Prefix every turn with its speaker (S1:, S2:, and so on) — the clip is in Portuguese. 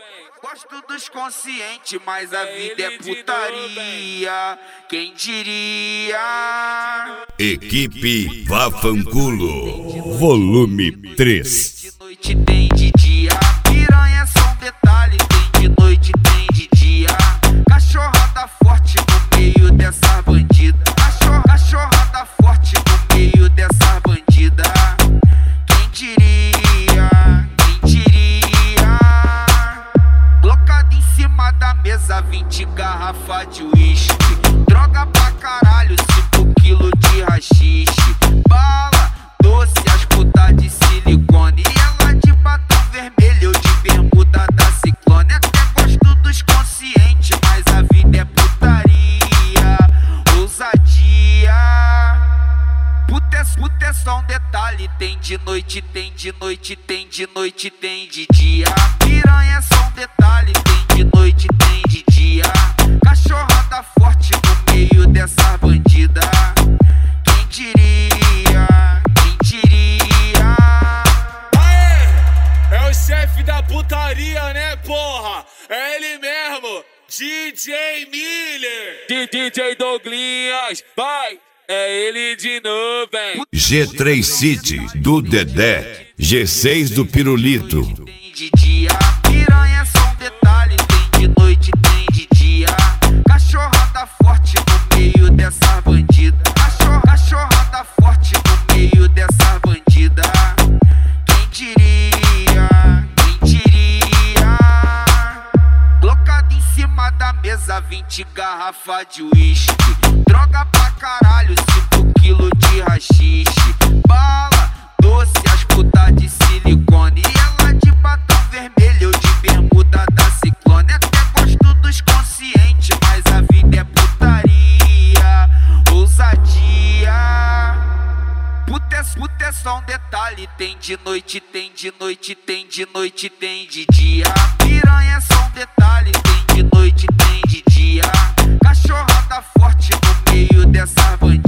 S1: Gosto dos conscientes, mas a vida é putaria. Quem diria?
S2: Equipe Vafanculo, volume 3.
S1: De noite tem de dia, piranha é só um detalhe. Tem de noite, tem de dia. Cachorrada forte no meio dessa bandida. Cachorrada forte no meio dessa bandida. Quem diria? Quem diria? Colocado em cima da mesa 20 garrafa de uísque. Droga pra caralho, 5 quilos de rachixe. Bala, doce, as putas de silicone. E ela de batom vermelho, eu de bermuda da Ciclone. Até gosto dos conscientes, mas a vida é putaria. Ousadia. Puta é só um detalhe. Tem de noite, tem de noite, tem de noite, tem de dia. Piranha é só um detalhe. Tem de noite, tem de dia. Cachorrada forte no meio dessa bandida. Quem diria? Quem diria?
S3: Aê! É o chefe da putaria, né, porra? É ele mesmo, DJ Miller. DJ Douglinhas, vai! É ele de novo, hein?
S2: G3 City do Dedé, G6 do Pirulito.
S1: Tem de dia, piranha é só um detalhe. Tem de noite, tem de dia. Cachorrada forte no meio dessa bandida. Cachorrada forte no meio dessa bandida. Quem diria? Quem diria? Colocado em cima da mesa 20 garrafa de uísque. Droga pra caralho, 5 quilos de rachixe. Bala, doce, as putas de silicone. E ela de batom vermelho, eu de bermuda da Ciclone. Até gosto dos conscientes, mas a vida é putaria. Ousadia. Puta é só um detalhe. Tem de noite, tem de noite, tem de noite, tem de dia. Piranha é só um detalhe. Tem de noite, tem de dia. Cachorrada forte no meio dessa bandida.